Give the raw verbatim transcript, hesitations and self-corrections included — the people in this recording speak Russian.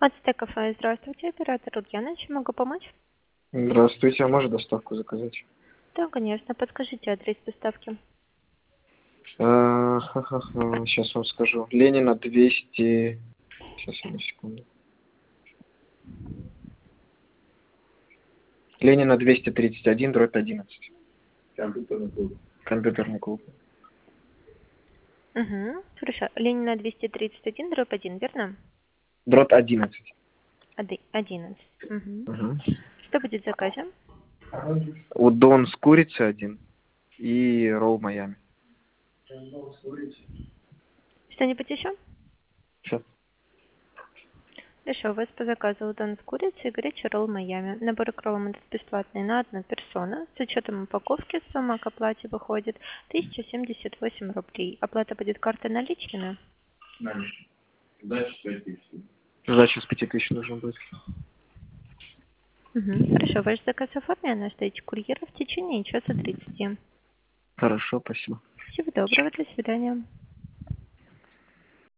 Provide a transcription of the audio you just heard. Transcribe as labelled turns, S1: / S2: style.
S1: Ацтек кафе, здравствуйте, оператор Ульяна, чем могу помочь?
S2: Здравствуйте, а можно доставку заказать?
S1: Да, конечно, подскажите адрес доставки.
S2: А, ха-ха-ха, сейчас вам скажу. Ленина двести. Сейчас, одну секунду. Ленина двести тридцать один, дробь одиннадцать. Компьютерный клуб. Компьютерный клуб.
S1: Угу, хорошо. Ленина двести тридцать один, дробь один, верно?
S2: Дробь одиннадцать.
S1: Оди- одиннадцать. Угу.
S2: Угу.
S1: Что будет в заказе?
S2: Удон с курицей один и ролл Майами.
S1: Что-нибудь еще?
S2: Все.
S1: Хорошо, у вас по заказу удон с курицей и горячий ролл Майами. Набор к роллам идет бесплатный на одну персону. С учетом упаковки сумма к оплате выходит тысяча семьдесят восемь рублей. Оплата будет картой наличными.
S2: Дальше пять тысяч. Сдача с пяти тысяч нужно будет.
S1: Угу. Хорошо, ваш заказ оформлен на встречу курьера в течение часа тридцати.
S2: Хорошо, спасибо.
S1: Всего доброго, до свидания.